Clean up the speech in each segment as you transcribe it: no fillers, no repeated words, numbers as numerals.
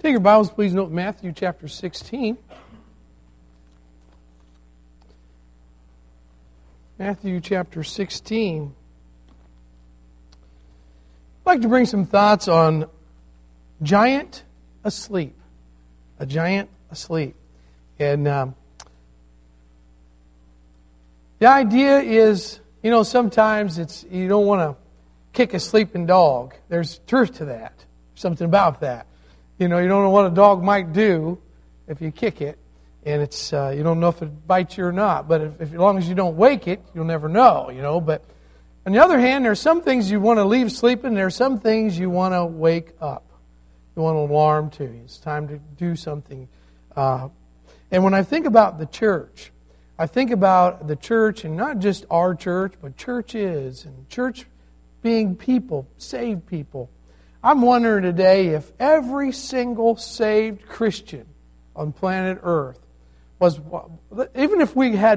Take your Bibles, please note Matthew chapter 16. Matthew chapter 16. I'd like to bring some thoughts on giant asleep. A giant asleep. And the idea is, sometimes you don't want to kick a sleeping dog. There's truth to that. Something about that. You don't know what a dog might do if you kick it, and it's you don't know if it bites you or not. But if as long as you don't wake it, you'll never know. But on the other hand, there's some things you want to leave sleeping. There's some things you want to wake up. You want an alarm to you. It's time to do something. And when I think about the church, I think about the church, and not just our church, but churches, and church being people, saved people. I'm wondering today if every single saved Christian on planet Earth was, even if we had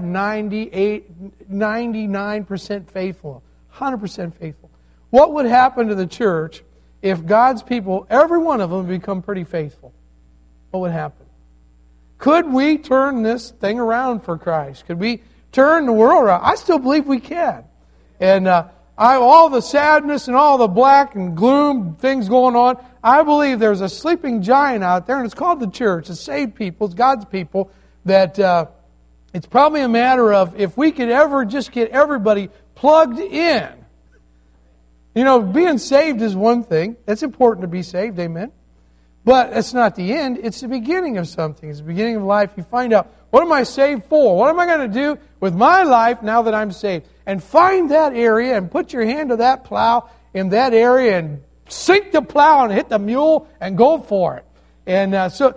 99% faithful, 100% faithful, what would happen to the church if God's people, every one of them, become pretty faithful? What would happen? Could we turn this thing around for Christ? Could we turn the world around? I still believe we can. And all the sadness and all the black and gloom things going on, I believe there's a sleeping giant out there, and it's called the church. It's saved people, it's God's people, that it's probably a matter of if we could ever just get everybody plugged in. Being saved is one thing. It's important to be saved, amen? But it's not the end. It's the beginning of something. It's the beginning of life. You find out, what am I saved for? What am I going to do with my life now that I'm saved? And find that area and put your hand to that plow in that area and sink the plow and hit the mule and go for it. And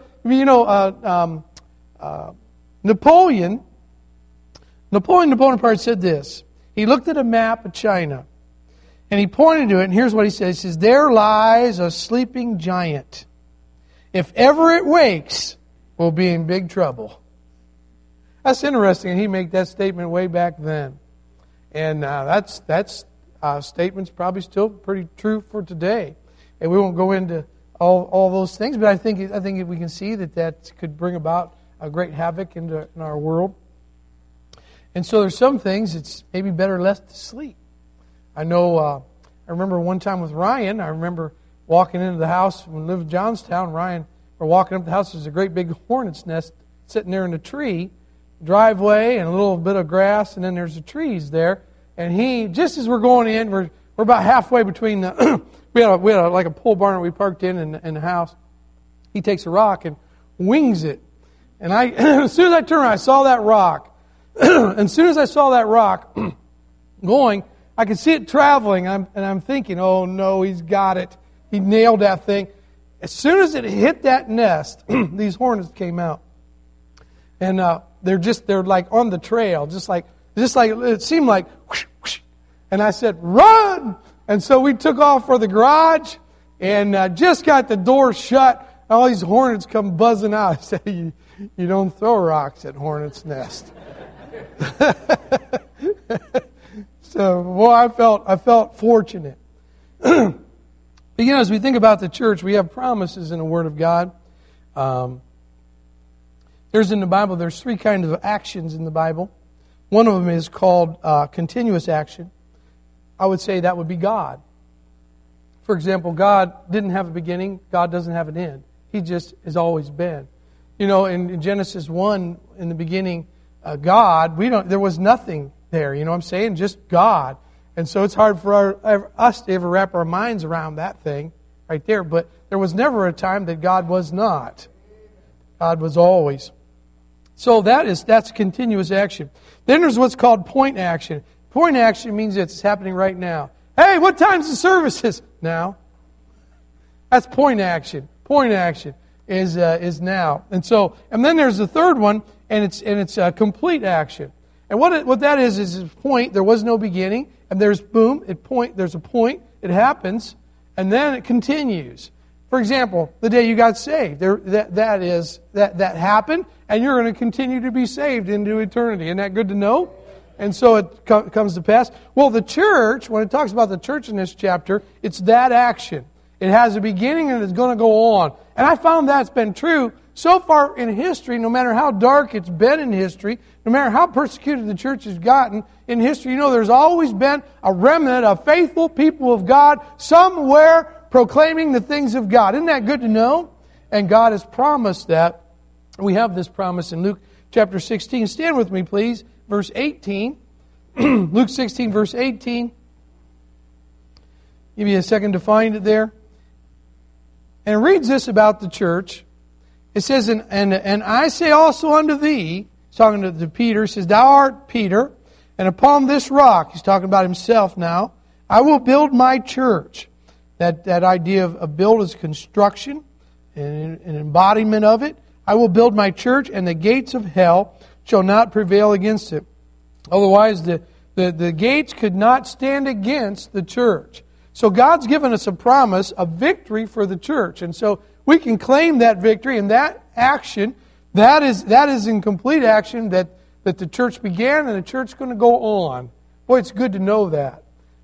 Napoleon Bonaparte said this. He looked at a map of China and he pointed to it, and here's what he says. He says, "There lies a sleeping giant. If ever it wakes, we'll be in big trouble." That's interesting. He made that statement way back then. And that statement's probably still pretty true for today. And we won't go into all those things, but I think we can see that could bring about a great havoc in our world. And so there's some things it's maybe better left to sleep. I know. I remember one time with Ryan. I remember walking into the house when we lived in Johnstown. Ryan, we're walking up the house. There's a great big hornet's nest sitting there in the tree. Driveway and a little bit of grass, and then there's the trees there. And he, just as we're going in, we're about halfway between the we had like a pole barn that we parked in the house. He takes a rock and wings it, and as soon as I turned around, I saw that rock. And as soon as I saw that rock going, I could see it traveling, and I'm thinking, oh no, he's got it. He nailed that thing. As soon as it hit that nest, these hornets came out, and they're like on the trail, just like it seemed like whoosh, whoosh. And I said, "Run!" And so we took off for the garage, and just got the door shut. All these hornets come buzzing out. I said, "You don't throw rocks at hornets' nest." So, boy, I felt fortunate. But as we think about the church, we have promises in the Word of God. There's in the Bible, there's three kinds of actions in the Bible. One of them is called continuous action. I would say that would be God. For example, God didn't have a beginning. God doesn't have an end. He just has always been. In Genesis 1, in the beginning, God, there was nothing there. You know what I'm saying? Just God. And so it's hard for us to ever wrap our minds around that thing right there. But there was never a time that God was not. God was always. So that's continuous action. Then there's what's called point action. Point action means it's happening right now. Hey, what time's the services? Now. That's point action. Point action is now. And then there's the third one, and it's complete action. And what that is point. There was no beginning, and there's boom. There's a point. It happens, and then it continues. For example, the day you got saved, that happened, and you're going to continue to be saved into eternity. Isn't that good to know? And so it comes to pass. Well, the church, when it talks about the church in this chapter, it's that action. It has a beginning and it's going to go on. And I found that's been true so far in history, no matter how dark it's been in history, no matter how persecuted the church has gotten in history, there's always been a remnant of faithful people of God somewhere proclaiming the things of God. Isn't that good to know? And God has promised that. We have this promise in Luke chapter 16. Stand with me, please. Verse 18. Luke 16, verse 18. Give me a second to find it there. And it reads this about the church. It says, and I say also unto thee, he's talking to Peter, he says, Thou art Peter, and upon this rock, he's talking about himself now, I will build my church. That idea of build is construction, and an embodiment of it. I will build my church, and the gates of hell shall not prevail against it. Otherwise, the gates could not stand against the church. So God's given us a promise of victory for the church. And so we can claim that victory, and that action, that is in complete action that the church began and the church is going to go on. Boy, it's good to know that.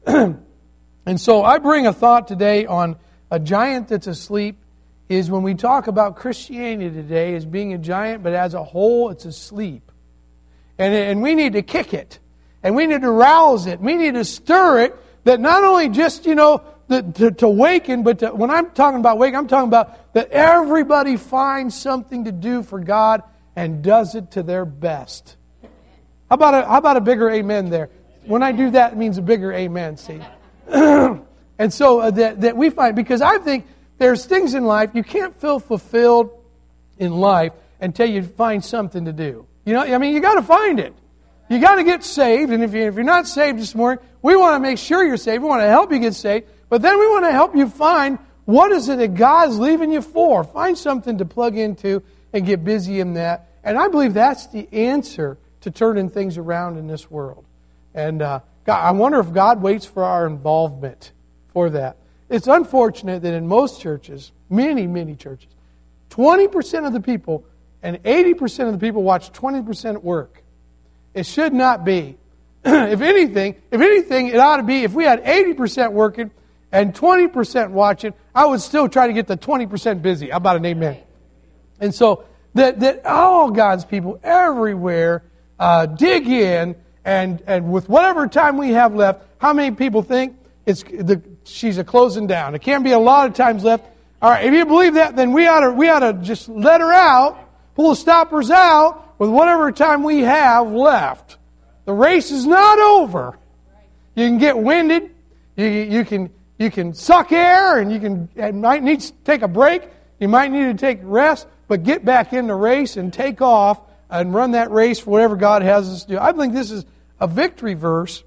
And so I bring a thought today on a giant that's asleep. Is when we talk about Christianity today as being a giant, but as a whole, it's asleep. And we need to kick it. And we need to rouse it. We need to stir it, that not only just, to waken, but when I'm talking about waken, I'm talking about that everybody finds something to do for God and does it to their best. How about a bigger amen there? When I do that, it means a bigger amen, see? And so that we find, because I think there's things in life, you can't feel fulfilled in life until you find something to do. You got to find it. You got to get saved, and if you're not saved this morning, we want to make sure you're saved. We want to help you get saved, but then we want to help you find what is it that God's leaving you for. Find something to plug into and get busy in that. And I believe that's the answer to turning things around in this world. And I wonder if God waits for our involvement for that. It's unfortunate that in most churches, many, many churches, 20% of the people and 80% of the people watch 20% work. It should not be. If anything, it ought to be, if we had 80% working and 20% watching, I would still try to get the 20% busy. How about an amen? And so, that all God's people everywhere dig in, and with whatever time we have left, how many people think she's a closing down? It can't be a lot of times left. All right, if you believe that, then we ought to just let her out, pull the stoppers out with whatever time we have left. The race is not over. You can get winded. You can suck air, and you might need to take a break. You might need to take rest, but get back in the race and take off and run that race for whatever God has us to do. I think this is a victory verse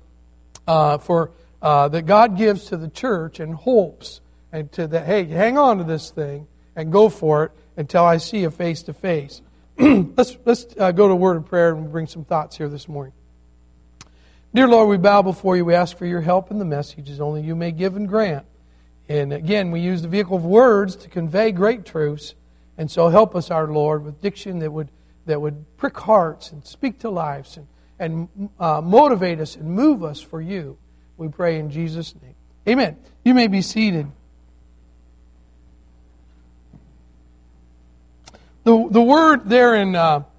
that God gives to the church and hopes, and to that, hey, hang on to this thing and go for it until I see you face to face. Let's go to a word of prayer and bring some thoughts here this morning. Dear Lord, we bow before you. We ask for your help in the messages only you may give and grant. And again, we use the vehicle of words to convey great truths. And so help us, our Lord, with diction that would prick hearts and speak to lives and motivate us and move us for you. We pray in Jesus' name. Amen. You may be seated. The word there in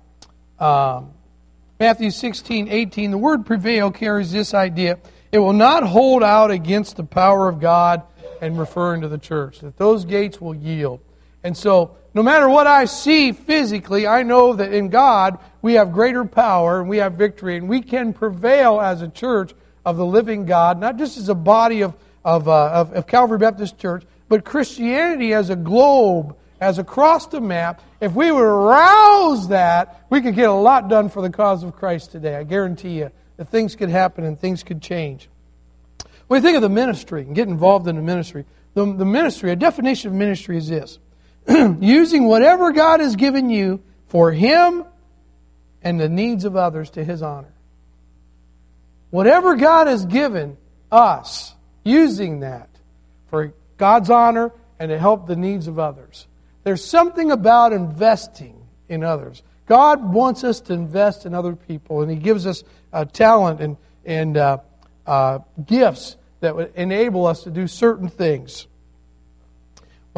Matthew 16:18, the word prevail carries this idea. It will not hold out against the power of God, and referring to the church, that those gates will yield. And so, no matter what I see physically, I know that in God we have greater power and we have victory, and we can prevail as a church of the living God, not just as a body of Calvary Baptist Church, but Christianity as a globe, as across the map. If we would arouse that, we could get a lot done for the cause of Christ today. I guarantee you that things could happen and things could change. When you think of the ministry and get involved in the ministry, the ministry, a definition of ministry is this: using whatever God has given you for Him and the needs of others to His honor. Whatever God has given us, using that for God's honor and to help the needs of others. There's something about investing in others. God wants us to invest in other people, and He gives us talent and gifts that would enable us to do certain things.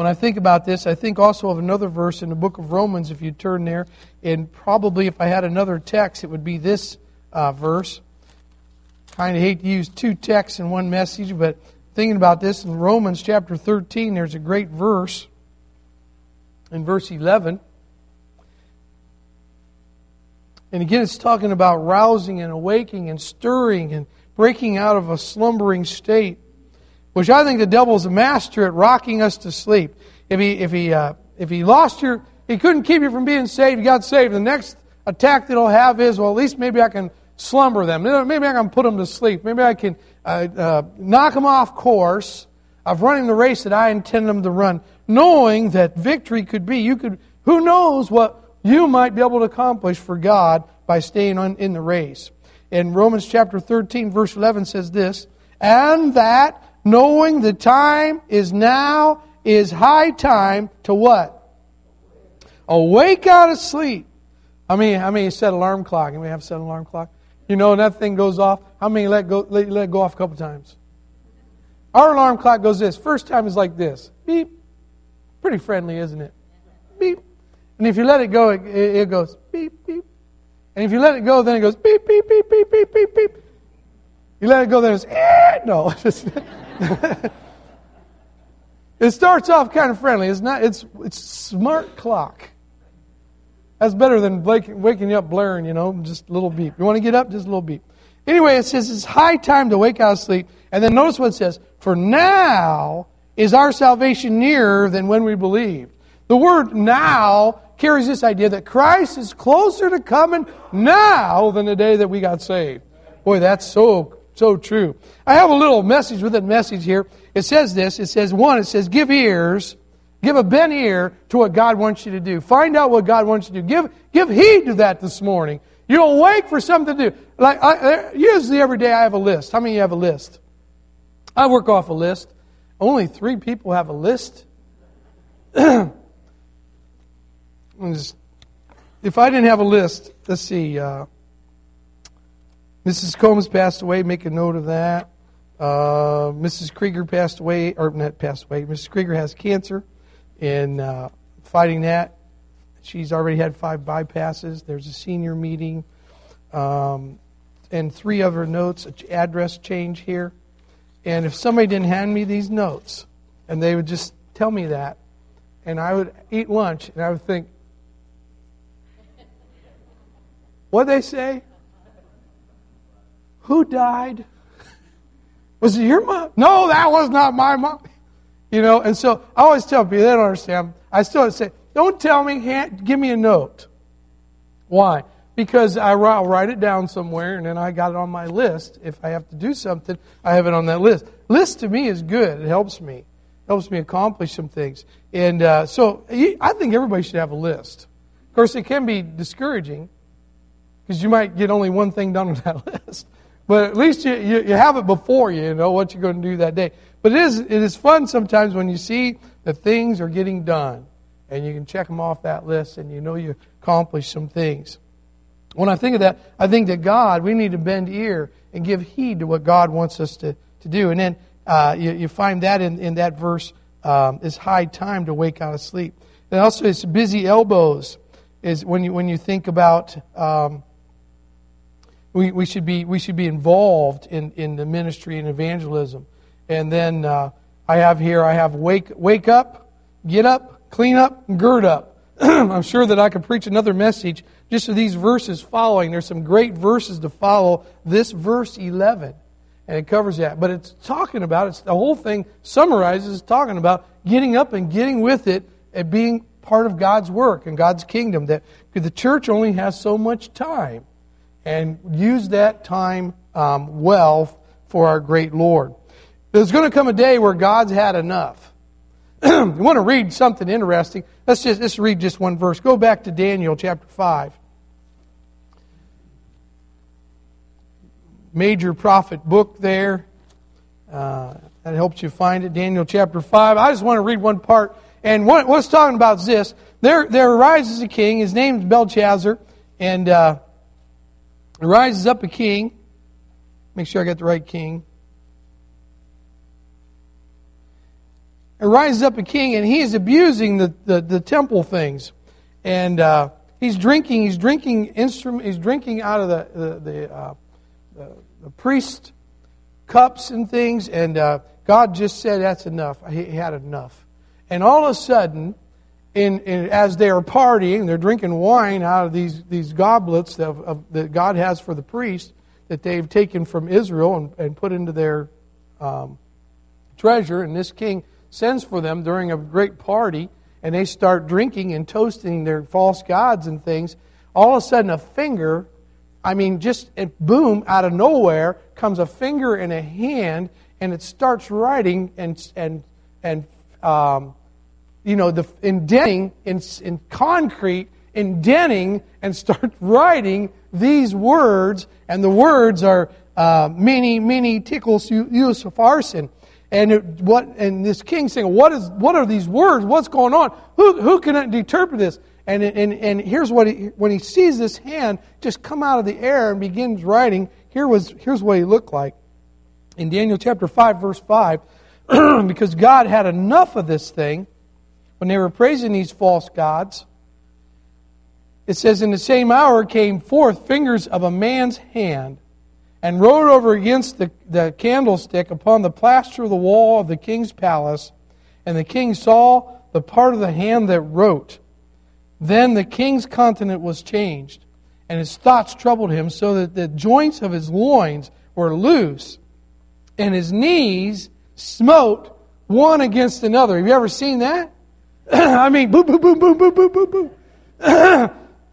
When I think about this, I think also of another verse in the book of Romans, if you turn there, and probably if I had another text, it would be this verse. Kind of hate to use two texts in one message, but thinking about this, in Romans chapter 13, there's a great verse, in verse 11. And again, it's talking about rousing and awaking and stirring and breaking out of a slumbering state, which I think the devil's a master at rocking us to sleep. If he lost your, he couldn't keep you from being saved, you got saved. The next attack that he'll have is, well, at least maybe I can slumber them. Maybe I can put them to sleep. Maybe I can knock them off course of running the race that I intend them to run, knowing that victory could be. Who knows what you might be able to accomplish for God by staying in the race. In Romans chapter 13, verse 11 says this, and that knowing the time is now is high time to what? Awake out of sleep. How many set alarm clock? Anybody have set alarm clock? You know, when that thing goes off, how many let it go off a couple times? Our alarm clock goes this. First time is like this. Beep. Pretty friendly, isn't it? Beep. And if you let it go, it goes beep, beep. And if you let it go, then it goes beep, beep, beep, beep, beep, beep, beep. You let it go, then it's no. It starts off kind of friendly. It's not. It's smart clock. That's better than waking you up blaring, just a little beep. You want to get up? Just a little beep. Anyway, it says it's high time to wake out of sleep. And then notice what it says. For now is our salvation nearer than when we believed. The word now carries this idea that Christ is closer to coming now than the day that we got saved. Boy, that's so true. I have a little message within message here. It says this. It says, give a bent ear to what God wants you to do. Find out what God wants you to do. Give heed to that this morning. You don't wait for something to do. Usually every day I have a list. How many of you have a list? I work off a list. Only 3 people have a list. If I didn't have a list, let's see. Mrs. Combs passed away. Make a note of that. Mrs. Krieger passed away, or not passed away. Mrs. Krieger has cancer, and fighting that. She's already had 5 bypasses. There's a senior meeting, and 3 other notes, an address change here. And if somebody didn't hand me these notes, and they would just tell me that, and I would eat lunch, and I would think, what'd they say? Who died? Was it your mom? No, that was not my mom. And so I always tell people, they don't understand. I still say, don't tell me, give me a note. Why? Because I'll write it down somewhere, and then I got it on my list. If I have to do something, I have it on that list. List to me is good. It helps me. It helps me accomplish some things. And so I think everybody should have a list. Of course, it can be discouraging because you might get only one thing done on that list. But at least you have it before you know what you're going to do that day. But it is fun sometimes when you see that things are getting done. And you can check them off that list and you accomplished some things. When I think of that, I think that we need to bend ear and give heed to what God wants us to do. And then you find that in that verse, it's high time to wake out of sleep. And also it's busy elbows is when you think about we should be involved in the ministry and evangelism. And then I have wake up, get up, clean up, and gird up. I'm sure that I could preach another message just to these verses following. There's some great verses to follow this verse 11, and it covers that. But it's talking about, the whole thing summarizes talking about getting up and getting with it and being part of God's work and God's kingdom. That the church only has so much time, and use that time well for our great Lord. There's going to come a day where God's had enough. You want to read something interesting? Let's read just one verse. Go back to Daniel chapter 5. Major prophet book there. That helps you find it. Daniel chapter 5. I just want to read one part. And what's talking about is this. There arises a king. His name is Belshazzar. And rises up a king. Make sure I got the right king. rises up a king, and he is abusing the temple things. And he's drinking out of the priest cups and things, and God just said that's enough. He had enough. And all of a sudden, as they are partying, they're drinking wine out of these goblets that God has for the priest that they've taken from Israel and put into their treasure. And this king sends for them during a great party, and they start drinking and toasting their false gods and things. All of a sudden, a finger, boom, out of nowhere comes a finger and a hand, and it starts writing the indenting in concrete, indenting and start writing these words, and the words are many tickles Yusuf-Arson. And this king saying, what are these words? What's going on? Who can interpret this? And here's when he sees this hand just come out of the air and begins writing. Here's what he looked like. In Daniel chapter 5, verse 5, because God had enough of this thing, when they were praising these false gods, it says, in the same hour came forth fingers of a man's hand, and wrote over against the candlestick upon the plaster of the wall of the king's palace. And the king saw the part of the hand that wrote. Then the king's countenance was changed, and his thoughts troubled him, so that the joints of his loins were loose, and his knees smote one against another. Have you ever seen that? Boom, boom, boom, boom, boom, boom, boom, boom.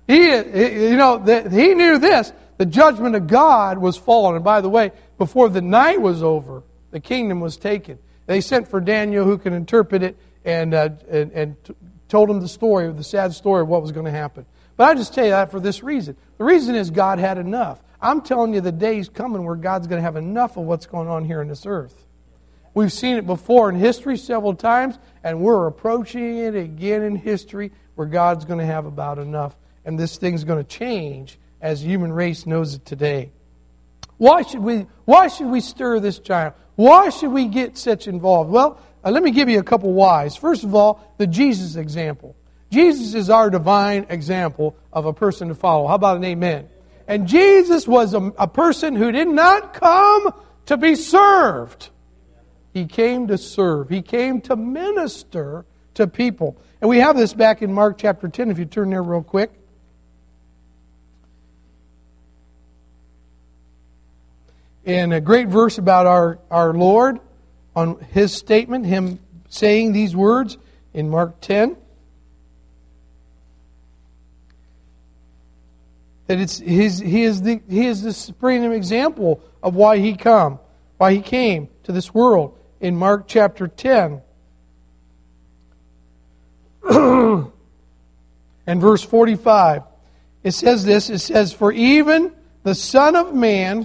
He knew this. The judgment of God was fallen. And by the way, before the night was over, the kingdom was taken. They sent for Daniel, who can interpret it, and told him the sad story of what was going to happen. But I just tell you that for this reason. The reason is God had enough. I'm telling you, the day's coming where God's going to have enough of what's going on here on this earth. We've seen it before in history several times, and we're approaching it again in history where God's going to have about enough. And this thing's going to change as the human race knows it today. Why should we stir this giant? Why should we get such involved? Well, let me give you a couple whys. First of all, the Jesus example. Jesus is our divine example of a person to follow. How about an amen? And Jesus was a person who did not come to be served. He came to serve. He came to minister to people. And we have this back in Mark chapter 10, if you turn there real quick. And a great verse about our Lord, on His statement, Him saying these words in Mark 10. That He is the supreme example of why He came to this world. In Mark chapter 10 and verse 45, it says this, it says, for even the Son of Man,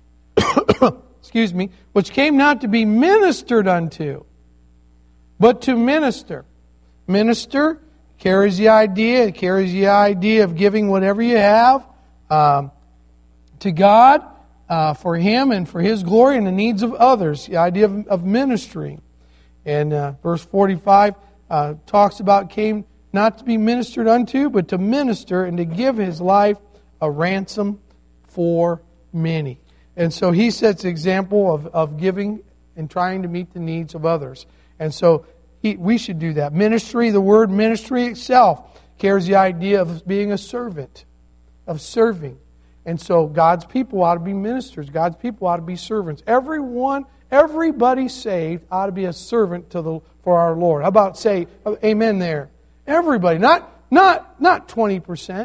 which came not to be ministered unto, but to minister. Minister carries the idea of giving whatever you have to God, for Him and for His glory and the needs of others. The idea of ministering. And verse 45 talks about came not to be ministered unto, but to minister and to give His life a ransom for many. And so He sets the example of giving and trying to meet the needs of others. And so we should do that. Ministry, the word ministry itself, carries the idea of being a servant, of serving. And so God's people ought to be ministers. God's people ought to be servants. Everybody saved ought to be a servant for our Lord. How about say amen there? Everybody, not 20%,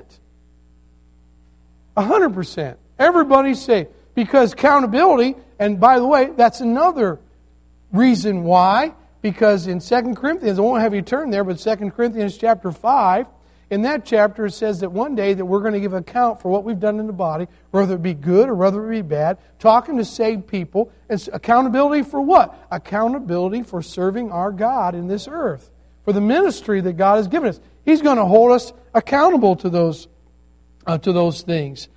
100%. Everybody's saved. Because accountability, and by the way, that's another reason why. Because in 2 Corinthians, I won't have you turn there, but 2 Corinthians chapter 5, in that chapter it says that one day that we're going to give account for what we've done in the body, whether it be good or whether it be bad, talking to saved people. It's accountability for what? Accountability for serving our God in this earth. For the ministry that God has given us. He's going to hold us accountable to those things.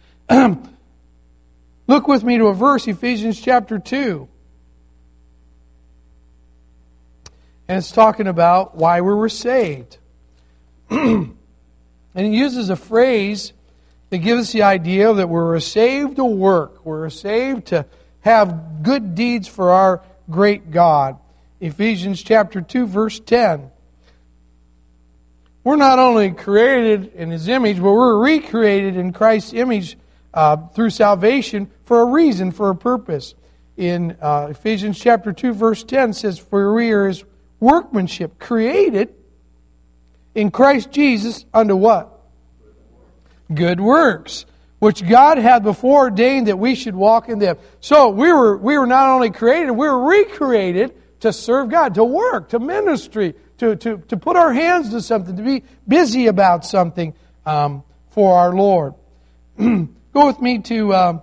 Look with me to a verse, Ephesians chapter 2. And it's talking about why we were saved. And he uses a phrase that gives us the idea that we're saved to work. We're saved to have good deeds for our great God. Ephesians chapter 2, verse 10. We're not only created in His image, but we're recreated in Christ's image through salvation for a reason, for a purpose. In Ephesians chapter 2, verse 10 says, "For we are His workmanship, created in Christ Jesus unto" what? Good works, which God had before ordained that we should walk in them. So we were not only created, we were recreated to serve God, to work, to ministry, to put our hands to something, to be busy about something for our Lord. Go with me to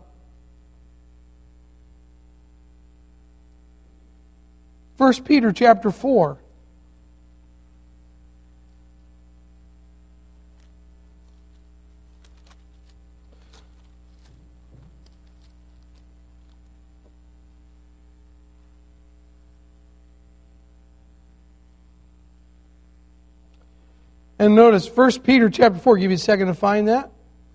1 Peter chapter 4. And notice 1 Peter chapter 4. Give you a second to find that.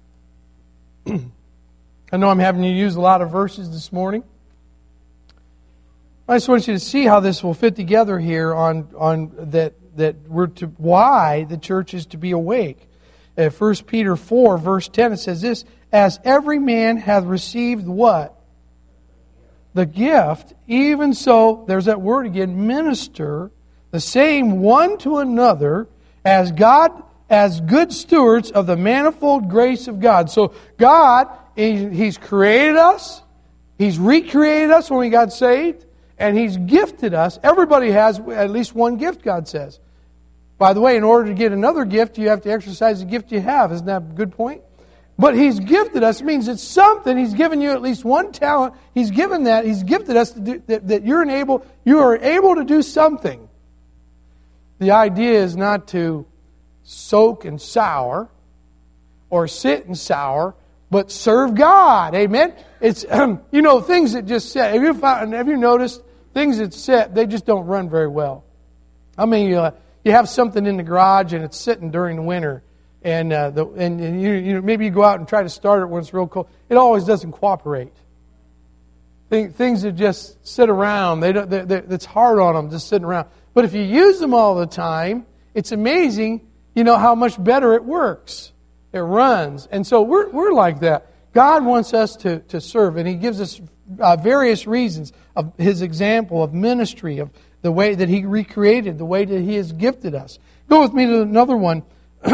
I know I'm having you use a lot of verses this morning. I just want you to see how this will fit together here on that we're to why the church is to be awake. 1 Peter 4 verse 10 it says this, "As every man hath received" what? The gift, even so, there's that word again, minister the same one to another as good stewards of the manifold grace of God. So God, He's created us, He's recreated us when we got saved, and He's gifted us. Everybody has at least one gift, God says. By the way, in order to get another gift, you have to exercise the gift you have. Isn't that a good point? But He's gifted us. It means it's something. He's given you at least one talent. He's given that. He's gifted us to do, that you are able to do something. The idea is not to soak and sour or sit and sour, but serve God. Amen? It's, things that just sit. Have you noticed things that sit, they just don't run very well? I mean, you have something in the garage and it's sitting during the winter, and maybe you go out and try to start it when it's real cold. It always doesn't cooperate. Things that just sit around, it's hard on them just sitting around. But if you use them all the time, it's amazing, how much better it works. It runs. And so we're like that. God wants us to serve, and He gives us various reasons of His example of ministry, of the way that He recreated, the way that He has gifted us. Go with me to another one,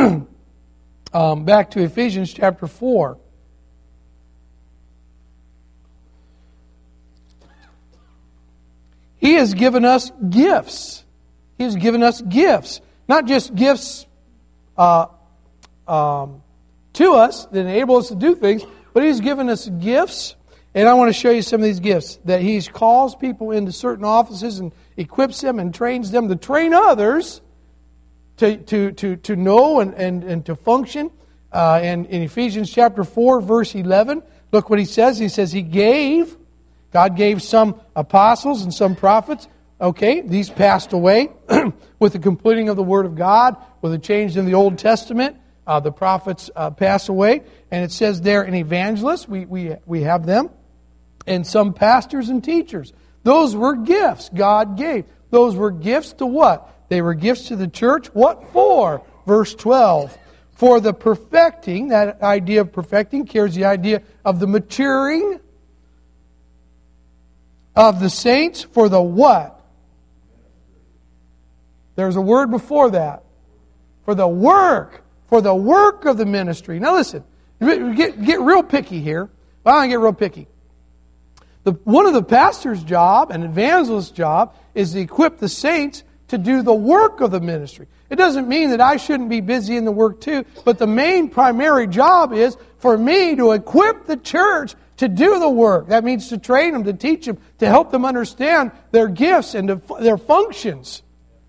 back to Ephesians chapter 4. He has given us gifts. He has given us gifts. Not just gifts to us that enable us to do things, but He's given us gifts. And I want to show you some of these gifts. That He calls people into certain offices and equips them and trains them to train others to know and to function. And in Ephesians chapter 4, verse 11, look what He says. He says God gave some apostles and some prophets. Okay, these passed away with the completing of the Word of God, with the change in the Old Testament. The prophets pass away. And it says there in evangelists, we have them. And some pastors and teachers. Those were gifts God gave. Those were gifts to what? They were gifts to the church. What for? Verse 12. For the perfecting, that idea of perfecting carries the idea of the maturing of the saints for the what? There's a word before that. For the work. For the work of the ministry. Now listen, get real picky here. Well, I get real picky. One of the pastor's job and evangelist's job is to equip the saints to do the work of the ministry. It doesn't mean that I shouldn't be busy in the work too, but the main primary job is for me to equip the church to do the work. That means to train them, to teach them, to help them understand their gifts and their functions.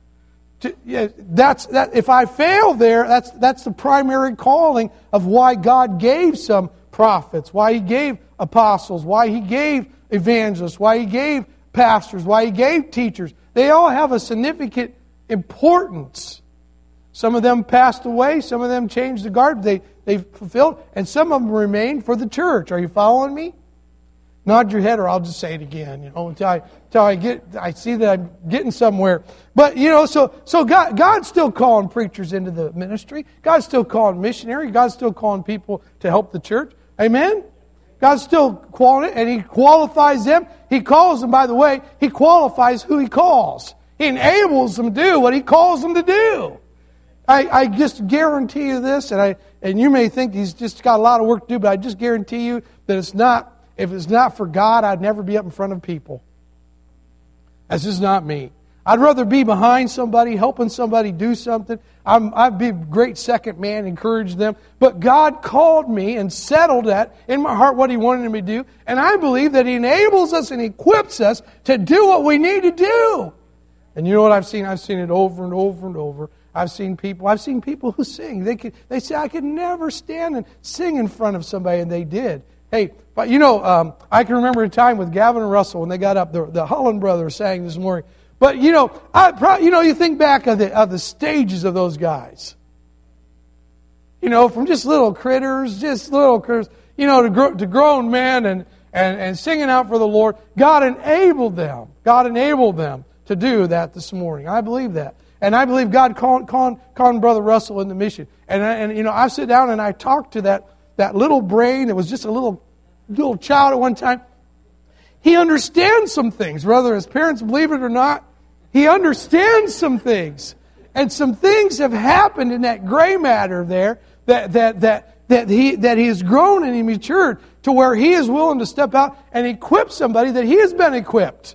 If I fail there, that's the primary calling of why God gave some prophets, why He gave apostles, why He gave evangelists, why He gave pastors, why He gave teachers. They all have a significant importance. Some of them passed away. Some of them changed the guard. They fulfilled. And some of them remained for the church. Are you following me? Nod your head or I'll just say it again, until I see that I'm getting somewhere. But, so God's still calling preachers into the ministry. God's still calling missionaries. God's still calling people to help the church. Amen? God's still calling it, and He qualifies them. He calls them, by the way, He qualifies who He calls. He enables them to do what He calls them to do. I just guarantee you this, and you may think He's just got a lot of work to do, but I just guarantee you that if it's not for God, I'd never be up in front of people. That's just not me. I'd rather be behind somebody, helping somebody do something. I'd be a great second man, encourage them. But God called me and settled that in my heart what He wanted me to do. And I believe that He enables us and equips us to do what we need to do. And you know what I've seen? I've seen it over and over and over. I've seen people who sing. They say, I could never stand and sing in front of somebody, and they did. Hey, but I can remember a time with Gavin and Russell when they got up. The Holland brothers sang this morning. But you think back of the stages of those guys. From just little critters, to grown men and singing out for the Lord. God enabled them. God enabled them to do that this morning. I believe that. And I believe God called Brother Russell in the mission. And I sit down and I talk to that little brain that was just a little child at one time. He understands some things, whether his parents believe it or not. He understands some things. And some things have happened in that gray matter there that he has grown and he matured to where he is willing to step out and equip somebody that he has been equipped.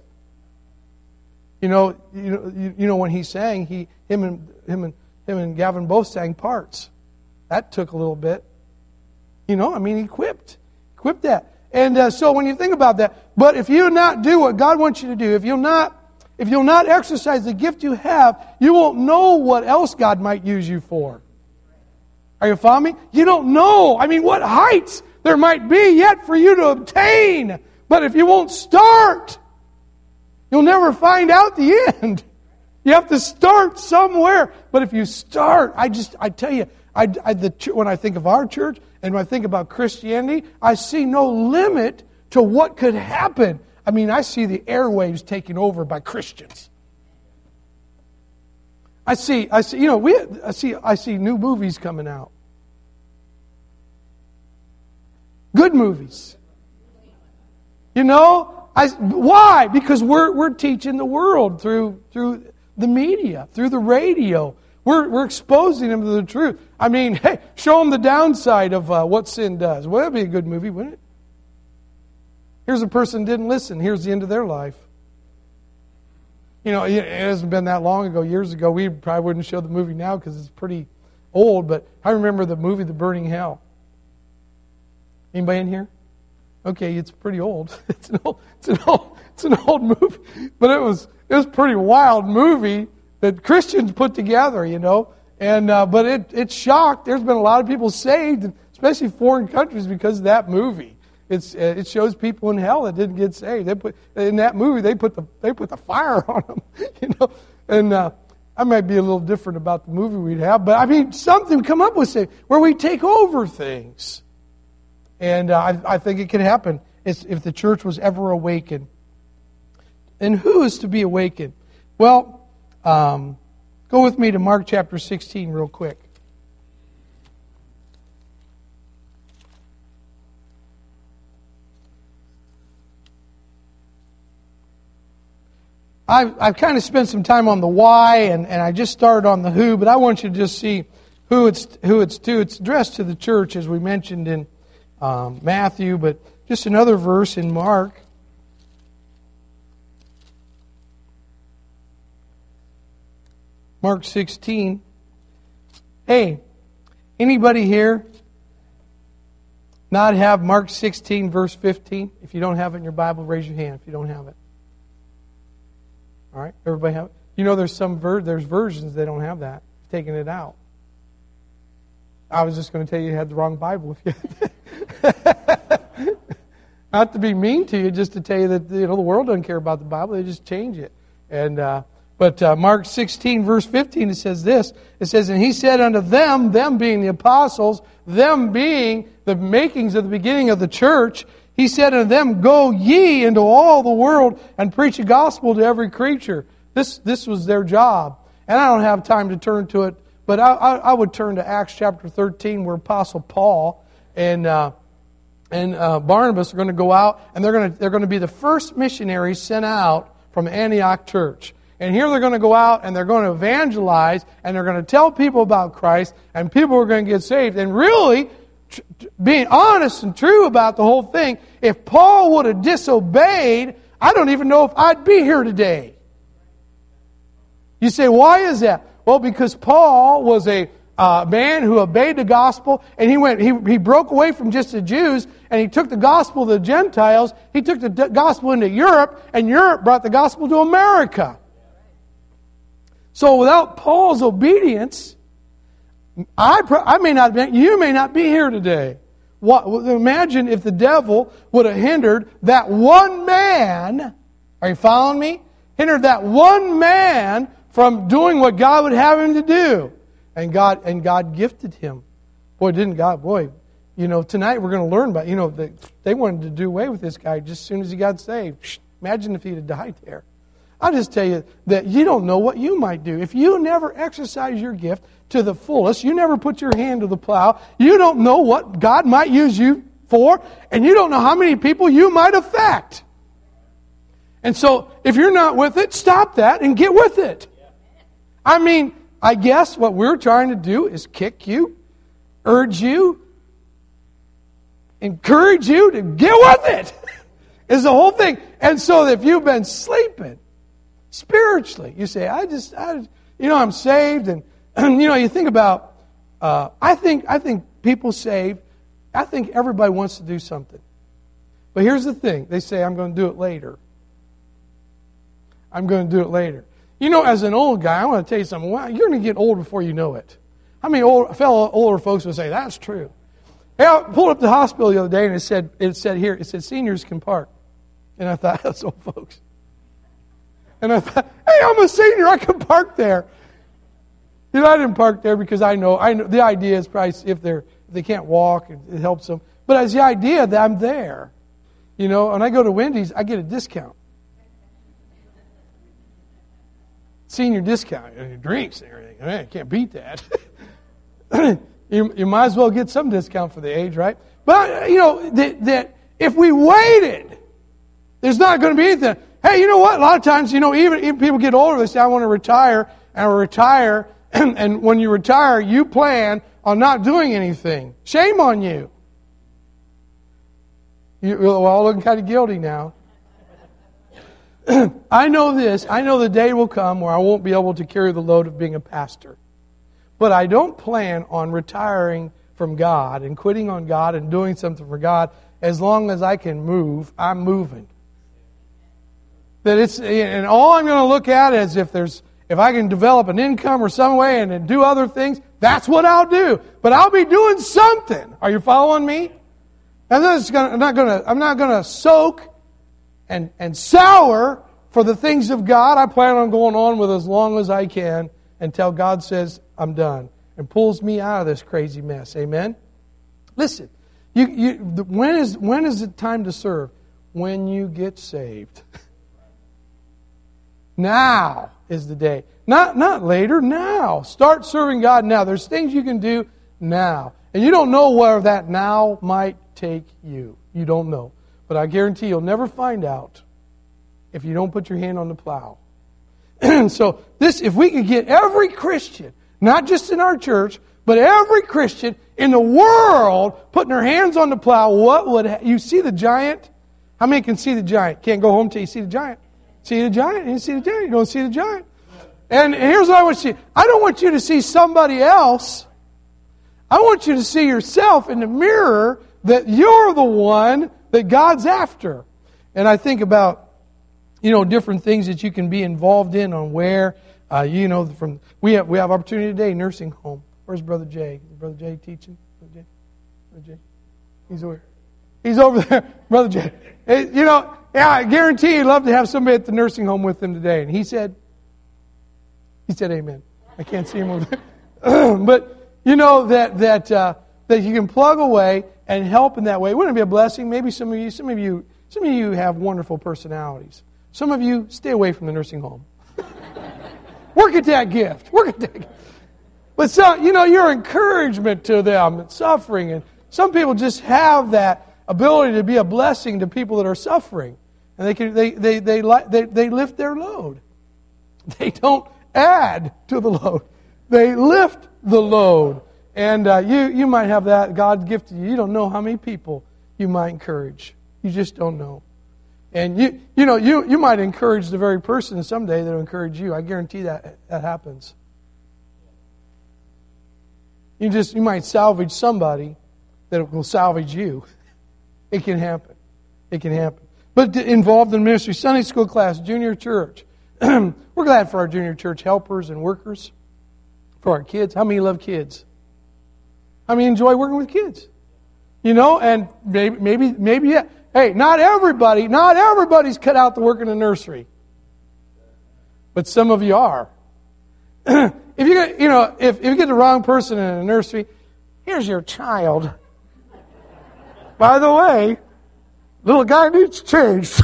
When he sang, him and Gavin both sang parts. That took a little bit. Equipped that. And so when you think about that, but if you not do what God wants you to do, if you'll not exercise the gift you have, you won't know what else God might use you for. Are you following me? You don't know. What heights there might be yet for you to obtain. But if you won't start, you'll never find out the end. You have to start somewhere. But if you start, I tell you, when I think of our church and when I think about Christianity, I see no limit to what could happen. I see the airwaves taken over by Christians. I see new movies coming out. Good movies. Why? Because we're teaching the world through the media, through the radio. We're exposing them to the truth. Hey, show them the downside of what sin does. Well, that'd be a good movie, wouldn't it? Here's a person who didn't listen. Here's the end of their life. It hasn't been that long ago, years ago. We probably wouldn't show the movie now because it's pretty old, but I remember the movie The Burning Hell. Anybody in here? Okay, it's pretty old. It's an old movie, but it was a pretty wild movie that Christians put together, And but it shocked. There's been a lot of people saved, especially foreign countries, because of that movie. It shows people in hell that didn't get saved. In that movie they put the fire on them, And I might be a little different about the movie we'd have, but something come up with where we take over things. And I think it could happen if the church was ever awakened. And who is to be awakened? Well, go with me to Mark chapter 16 real quick. I've kind of spent some time on the why, and I just started on the who, but I want you to just see who it's to. It's addressed to the church, as we mentioned in Matthew, but just another verse in Mark. Mark 16. Hey, anybody here not have Mark 16, verse 15? If you don't have it in your Bible, raise your hand if you don't have it. All right, everybody have it? There's versions that don't have that, taking it out. I was just going to tell you had the wrong Bible. If you not to be mean to you, just to tell you that the world doesn't care about the Bible; they just change it. And but But Mark 16, verse 15, it says this. It says, and he said unto them, them being the apostles, them being the makings of the beginning of the church, he said unto them, go ye into all the world and preach the gospel to every creature. This was their job. And I don't have time to turn to it, but I would turn to Acts chapter 13, where Apostle Paul and Barnabas are going to go out, and they're going to be the first missionaries sent out from Antioch church. And here they're going to go out and they're going to evangelize and they're going to tell people about Christ, and people are going to get saved. And really, being honest and true about the whole thing, if Paul would have disobeyed, I don't even know if I'd be here today. You say, why is that? Well, because Paul was a man who obeyed the gospel, and he broke away from just the Jews, and he took the gospel to the Gentiles. He took the gospel into Europe, and Europe brought the gospel to America. So without Paul's obedience, I may not be, you may not be here today. Imagine if the devil would have hindered that one man. Are you following me? Hindered that one man from doing what God would have him to do. And God gifted him. Boy, didn't God, boy. Tonight we're going to learn about, they wanted to do away with this guy just as soon as he got saved. Imagine if he'd have died there. I'll just tell you that you don't know what you might do. If you never exercise your gift to the fullest, you never put your hand to the plow, you don't know what God might use you for, and you don't know how many people you might affect. And so, if you're not with it, stop that and get with it. I guess what we're trying to do is kick you, urge you, encourage you to get with it, is the whole thing. And so if you've been sleeping spiritually, you say, I'm saved, and you think about, I think people saved, I think everybody wants to do something. But here's the thing, they say, I'm going to do it later. I'm going to do it later. As an old guy, I want to tell you something. Well, you're going to get old before you know it. How many fellow older folks would say, that's true? Hey, I pulled up the hospital the other day, and it said seniors can park. And I thought, that's old folks. And I thought, hey, I'm a senior, I can park there. I didn't park there because I know the idea is probably if they can't walk, it helps them. But it's the idea that I'm there. When I go to Wendy's, I get a discount. Senior discount, and drinks and everything. I can't beat that. you might as well get some discount for the age, right? But, that if we waited, there's not going to be anything. Hey, you know what? A lot of times, even people get older, they say, I want to retire, and when you retire, you plan on not doing anything. Shame on you. We're all looking kind of guilty now. I know this. I know the day will come where I won't be able to carry the load of being a pastor. But I don't plan on retiring from God and quitting on God and doing something for God. As long as I can move, I'm moving. And all I'm going to look at is if I can develop an income or some way and do other things, that's what I'll do. But I'll be doing something. Are you following me? I'm not going to soak and sour for the things of God. I plan on going on with as long as I can until God says I'm done and pulls me out of this crazy mess. Amen? Listen, when is it time to serve? When you get saved. Now is the day. Not later, now. Start serving God now. There's things you can do now. And you don't know where that now might take you. You don't know. But I guarantee you'll never find out if you don't put your hand on the plow. So if we could get every Christian, not just in our church, but every Christian in the world putting their hands on the plow, you see the giant? How many can see the giant? Can't go home till you see the giant. See the giant? You see the giant. You don't see the giant. And here's what I want you to see. I don't want you to see somebody else. I want you to see yourself in the mirror that you're the one that God's after. And I think about, different things that you can be involved in on where, we have opportunity today, nursing home. Where's Brother Jay? Is Brother Jay teaching? Brother Jay? He's over there. Brother Jay. I guarantee you'd love to have somebody at the nursing home with him today. And he said, He said amen. I can't see him over there. But you know that you can plug away and help in that way. Wouldn't it be a blessing? Maybe some of you have wonderful personalities. Some of you stay away from the nursing home. Work at that gift. Work at that gift. But so, your encouragement to them suffering, and some people just have that ability to be a blessing to people that are suffering, and they lift their load. They don't add to the load; they lift the load. And you might have that God gifted you. You don't know how many people you might encourage. You just don't know. And you might encourage the very person someday that will encourage you. I guarantee that happens. You might salvage somebody that will salvage you. It can happen. It can happen. But involved in ministry, Sunday school class, junior church. We're glad for our junior church helpers and workers, for our kids. How many love kids? How many enjoy working with kids? And maybe yeah. Hey, not everybody's cut out to work in a nursery. But some of you are. If you get the wrong person in a nursery, here's your child. By the way, little guy needs change.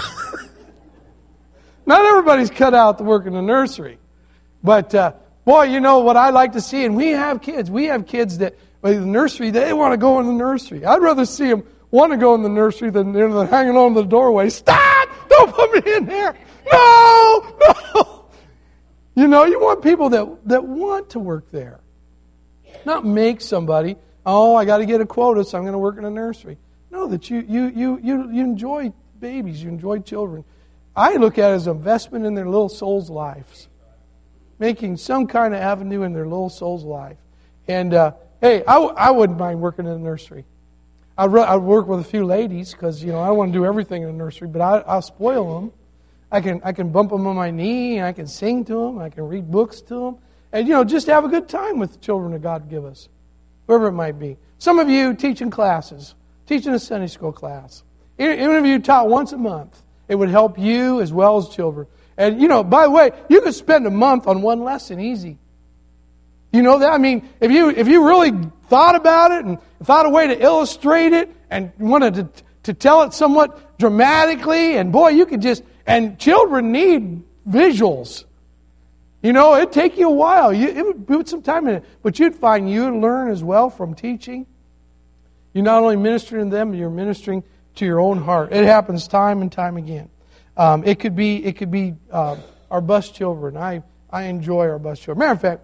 Not everybody's cut out to work in a nursery. But, boy, what I like to see, and we have kids. We have kids that, in the nursery, they want to go in the nursery. I'd rather see them want to go in the nursery than hanging on the doorway. Stop! Don't put me in there! No! You want people that want to work there. Not make somebody, I got to get a quota, so I'm going to work in a nursery. No, that you enjoy babies, you enjoy children. I look at it as an investment in their little souls' lives. Making some kind of avenue in their little soul's life. And, hey, I wouldn't mind working in a nursery. I'd work with a few ladies because, I don't want to do everything in a nursery, but I'll spoil them. I can bump them on my knee, and I can sing to them, I can read books to them, and, just have a good time with the children that God give us, whoever it might be. Some of you teaching classes, teaching a Sunday school class. Even if you taught once a month, it would help you as well as children. And, by the way, you could spend a month on one lesson easy. You know that? I mean, if you really thought about it and thought a way to illustrate it and wanted to tell it somewhat dramatically, and boy, you could just... And children need visuals. It'd take you a while. It would put some time in it. But you'd find you'd learn as well from teaching. You're not only ministering to them, you're ministering to your own heart. It happens time and time again. It could be our bus children. I enjoy our bus children. Matter of fact,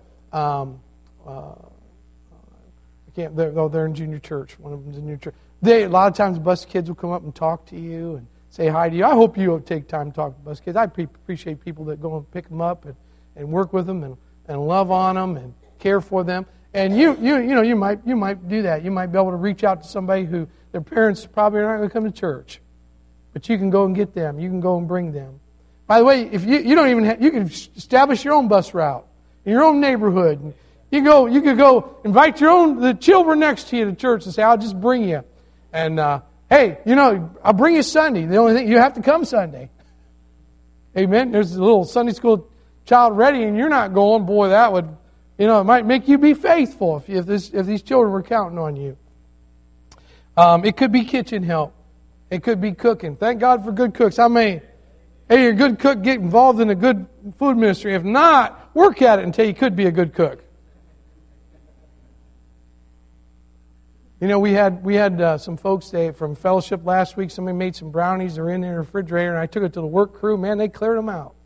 they're in junior church. One of them's in junior church. A lot of times bus kids will come up and talk to you and say hi to you. I hope you'll take time to talk to bus kids. I appreciate people that go and pick them up and work with them and love on them and care for them. And you might do that. You might be able to reach out to somebody who their parents probably are not going to come to church, but you can go and get them. You can go and bring them. By the way, if you don't even you can establish your own bus route in your own neighborhood. You could go invite the children next to you to church and say, "I'll just bring you." And hey, I'll bring you Sunday. The only thing, you have to come Sunday. Amen. There's a little Sunday school child ready and you're not going. Boy, that would, it might make you be faithful if these children were counting on you. It could be kitchen help. It could be cooking. Thank God for good cooks. How many? Hey, you're a good cook, get involved in a good food ministry. If not, work at it until you could be a good cook. We had some folks from fellowship last week. Somebody made some brownies. They're in the refrigerator, and I took it to the work crew. Man, they cleared them out.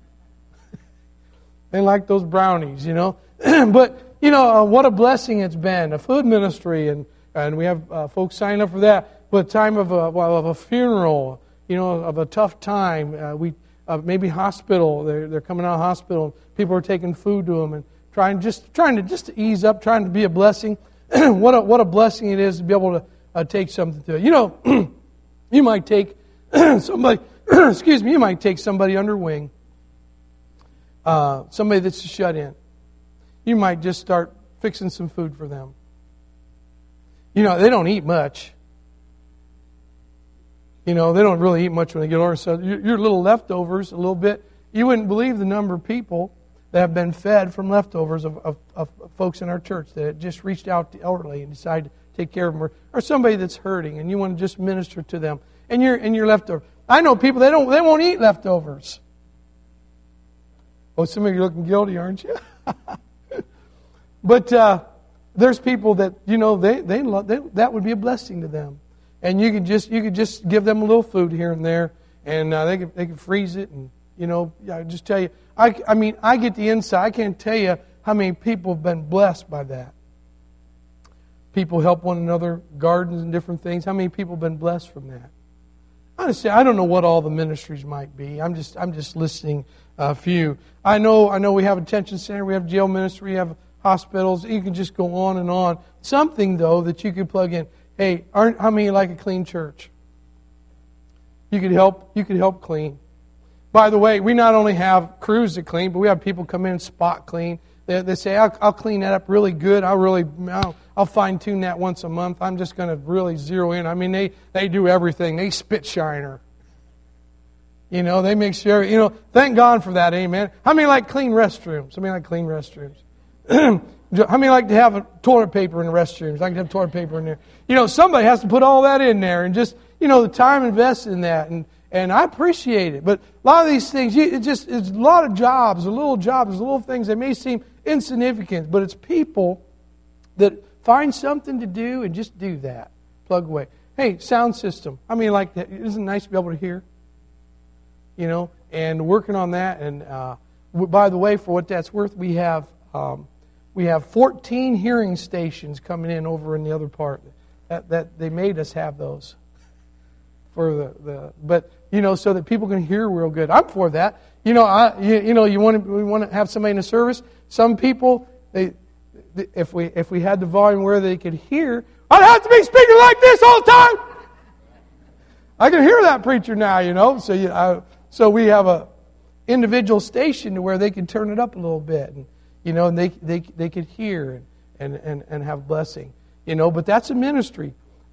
They like those brownies, But, what a blessing it's been. A food ministry, and we have folks signing up for that. But time of a funeral, of a tough time. Maybe hospital. They're coming out of hospital. People are taking food to them and trying to ease up, trying to be a blessing. What a blessing it is to be able to take something to it. You might take somebody. You might take somebody under wing. Somebody that's shut in. You might just start fixing some food for them. They don't eat much. They don't really eat much when they get older. So your little leftovers, a little bit. You wouldn't believe the number of people that have been fed from leftovers of folks in our church that just reached out to elderly and decided to take care of them, or somebody that's hurting and you want to just minister to them, and you're leftover. I know people they won't eat leftovers. Oh, some of you are looking guilty, aren't you? But there's people that they love, that would be a blessing to them, and you could just give them a little food here and there, and they can freeze it, and I just tell you, I mean I get the insight. I can't tell you how many people have been blessed by that. People help one another, gardens and different things. How many people have been blessed from that? Honestly, I don't know what all the ministries might be. I'm just listing a few. I know we have a detention center, we have jail ministry, we have hospitals. You can just go on and on. Something though that you could plug in. Hey, how many like a clean church? You could help clean. By the way, we not only have crews that clean, but we have people come in and spot clean. They say, I'll clean that up really good. I'll fine tune that once a month. I'm just going to really zero in. I mean, they do everything. They spit shiner. They make sure. Thank God for that. Amen. How many like clean restrooms? How many like clean restrooms? How many like to have a toilet paper in the restrooms? I can have toilet paper in there. Somebody has to put all that in there, and just the time invested in that, and I appreciate it. But a lot of these things, it's a lot of jobs, little things that may seem insignificant, but it's people that find something to do and just do that. Plug away. Hey, sound system. I mean, like that. Isn't it nice to be able to hear? And working on that. And by the way, for what that's worth, we have 14 hearing stations coming in over in the other part. That they made us have those for but so that people can hear real good. I'm for that. We want to have somebody in the service. Some people, if we had the volume where they could hear, I'd have to be speaking like this all the time. I can hear that preacher now, So we have a individual station to where they can turn it up a little bit, and they could hear and have blessing. But that's a ministry.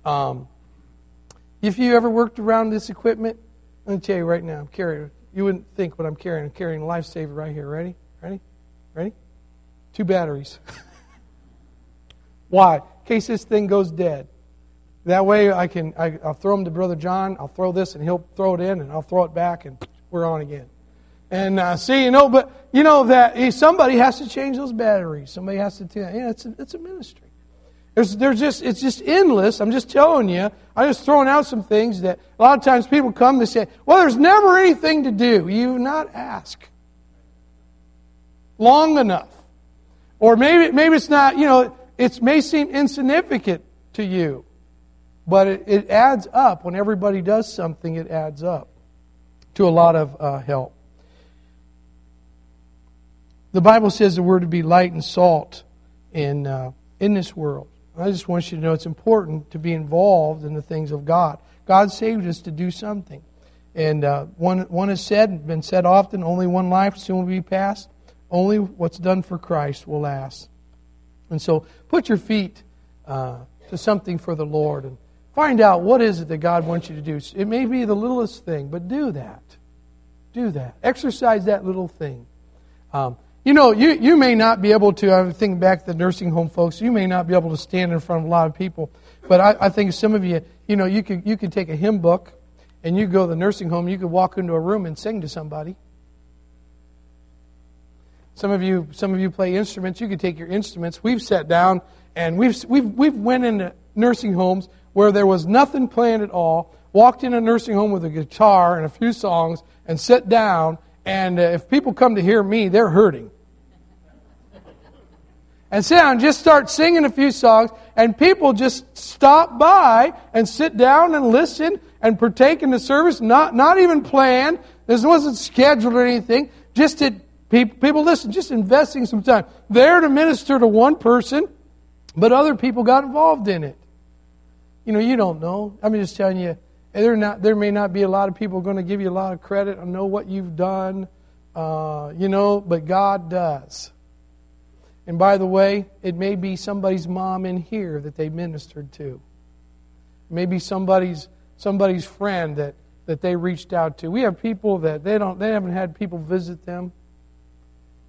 If you ever worked around this equipment, let me tell you right now, I'm carrying. You wouldn't think what I'm carrying. I'm carrying a lifesaver right here. Ready? 2 batteries. Why? In case this thing goes dead. That way I'll throw them to Brother John. I'll throw this and he'll throw it in, and I'll throw it back, and we're on again. And that somebody has to change those batteries. Somebody has to. It's a ministry. It's just endless. I'm just telling you. I'm just throwing out some things that a lot of times people come to say, well, there's never anything to do. You've not asked long enough. Or maybe it's not, it may seem insignificant to you. But it adds up. When everybody does something, it adds up to a lot of help. The Bible says that we're to be light and salt in this world. I just want you to know it's important to be involved in the things of God. God saved us to do something. And one has been said often, only one life soon will be passed. Only what's done for Christ will last. And so put your feet to something for the Lord and find out what is it that God wants you to do. It may be the littlest thing, but do that. Do that. Exercise that little thing. You may not be able to, I think back to the nursing home folks, you may not be able to stand in front of a lot of people, but I think some of you, you could take a hymn book and you go to the nursing home, you could walk into a room and sing to somebody. Some of you play instruments, you could take your instruments. We've sat down and we've went into nursing homes where there was nothing planned at all, walked in a nursing home with a guitar and a few songs and sit down, and if people come to hear me, they're hurting. And sit down and just start singing a few songs, and people just stop by and sit down and listen and partake in the service, not even planned. This wasn't scheduled or anything. Just that people listen, just investing some time. There to minister to one person, but other people got involved in it. You don't know. I'm just telling you, there may not be a lot of people going to give you a lot of credit or know what you've done, but God does. And by the way, it may be somebody's mom in here that they ministered to. Maybe somebody's friend that they reached out to. We have people that they haven't had people visit them.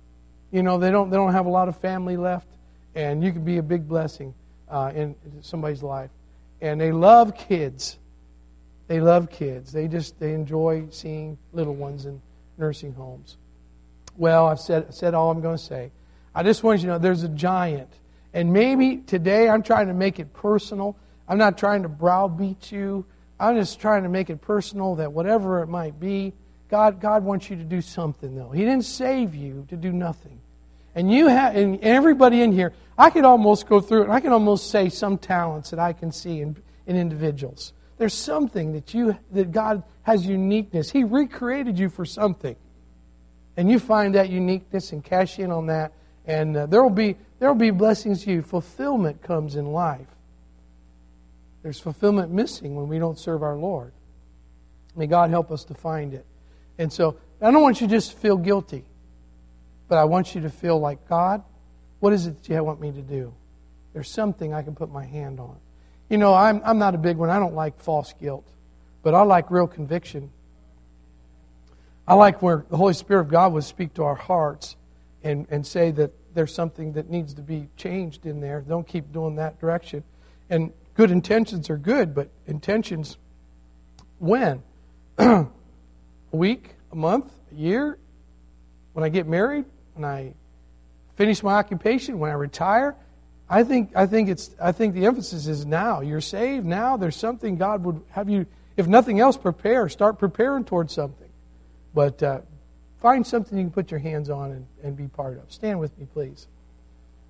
they don't have a lot of family left, and you can be a big blessing in somebody's life. And they love kids. They love kids. They enjoy seeing little ones in nursing homes. Well, I've said all I'm going to say. I just want you to know there's a giant. And maybe today I'm trying to make it personal. I'm not trying to browbeat you. I'm just trying to make it personal that whatever it might be, God wants you to do something, though. He didn't save you to do nothing. And and everybody in here, I could almost go through it, and I can almost say some talents that I can see in individuals. There's something that God has uniqueness. He recreated you for something. And you find that uniqueness and cash in on that, and there will be blessings to you. Fulfillment comes in life. There's fulfillment missing when we don't serve our Lord. May God help us to find it. And so, I don't want you to just feel guilty, but I want you to feel like, God, what is it that you want me to do? There's something I can put my hand on. I'm not a big one. I don't like false guilt, but I like real conviction. I like where the Holy Spirit of God would speak to our hearts and say that there's something that needs to be changed in there. Don't keep doing that direction. And good intentions are good, but intentions when? A week, a month, a year? When I get married? When I finish my occupation? When I retire? I think the emphasis is now. You're saved now. There's something God would have you, if nothing else, prepare. Start preparing towards something. But find something you can put your hands on and be part of. Stand with me, please.